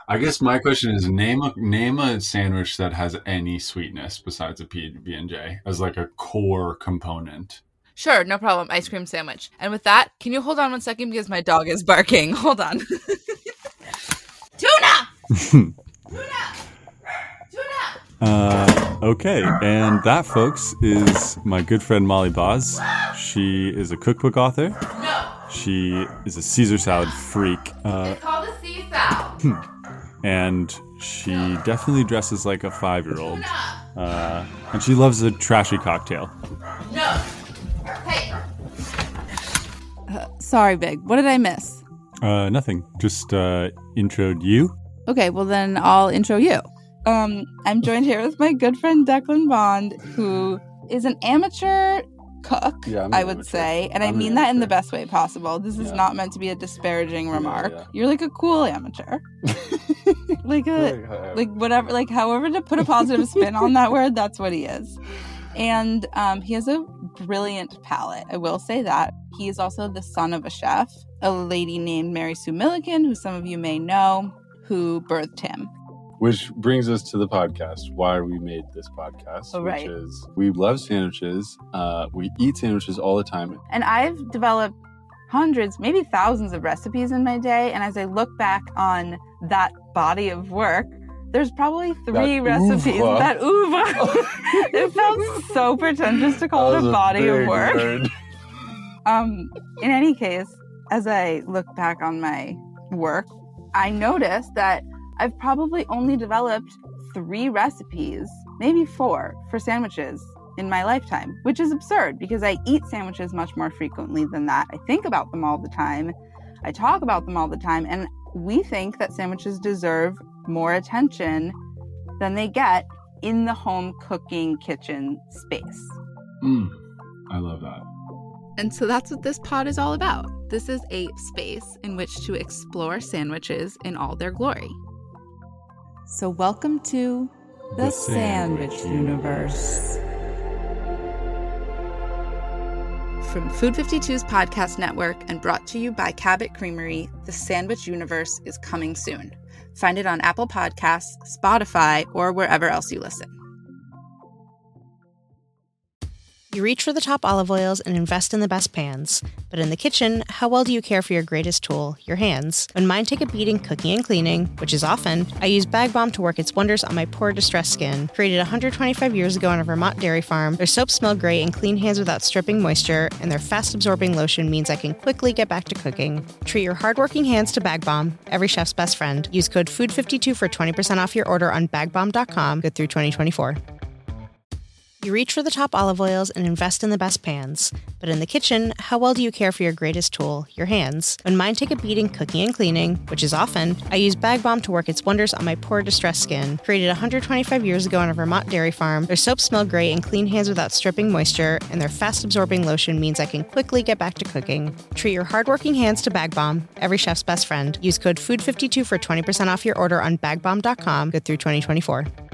I guess my question is name a sandwich that has any sweetness besides a PB&J as like a core component. Sure, no problem. Ice cream sandwich. And with that, can you hold on 1 second because my dog is barking? Hold on. Tuna! Tuna! Okay, and that, folks, is my good friend Molly Boz. She is a cookbook author. No. She is a Caesar salad freak. It's called a sea salad. And she definitely dresses like a 5-year-old. And she loves a trashy cocktail. No. Hey. Sorry, Big. What did I miss? Nothing. Just introed you. Okay, well then I'll intro you. I'm joined here with my good friend Declan Bond, who is an amateur cook, I would say. And I mean that in the best way possible. This is not meant to be a disparaging remark. Yeah. You're like a cool amateur. However to put a positive spin on that word, that's what he is. And he has a brilliant palate, I will say that. He is also the son of a chef, a lady named Mary Sue Milliken, who some of you may know, who birthed him. Which brings us to the podcast, why we made this podcast, which is we love sandwiches. We eat sandwiches all the time. And I've developed hundreds, maybe thousands of recipes in my day. And as I look back on that body of work, there's probably 3 recipes. That oeuvre. It sounds so pretentious to call it a body of work. In any case, as I look back on my work, I noticed that I've probably only developed 3 recipes, maybe 4, for sandwiches in my lifetime, which is absurd because I eat sandwiches much more frequently than that. I think about them all the time. I talk about them all the time. And we think that sandwiches deserve more attention than they get in the home cooking kitchen space. I love that. And so that's what this pod is all about. This is a space in which to explore sandwiches in all their glory. So welcome to the Sandwich Universe. From Food 52's podcast network and brought to you by Cabot Creamery, the Sandwich Universe is coming soon. Find it on Apple Podcasts, Spotify, or wherever else you listen. You reach for the top olive oils and invest in the best pans. But in the kitchen, how well do you care for your greatest tool, your hands? When mine take a beating cooking and cleaning, which is often, I use Bag Balm to work its wonders on my poor, distressed skin. Created 125 years ago on a Vermont dairy farm, their soaps smell great and clean hands without stripping moisture, and their fast-absorbing lotion means I can quickly get back to cooking. Treat your hardworking hands to Bag Balm, every chef's best friend. Use code FOOD52 for 20% off your order on bagbalm.com, good through 2024. You reach for the top olive oils and invest in the best pans. But in the kitchen, how well do you care for your greatest tool, your hands? When mine take a beating cooking and cleaning, which is often, I use Bag Balm to work its wonders on my poor, distressed skin. Created 125 years ago on a Vermont dairy farm, their soaps smell great and clean hands without stripping moisture, and their fast-absorbing lotion means I can quickly get back to cooking. Treat your hardworking hands to Bag Balm, every chef's best friend. Use code FOOD52 for 20% off your order on bagbalm.com, good through 2024.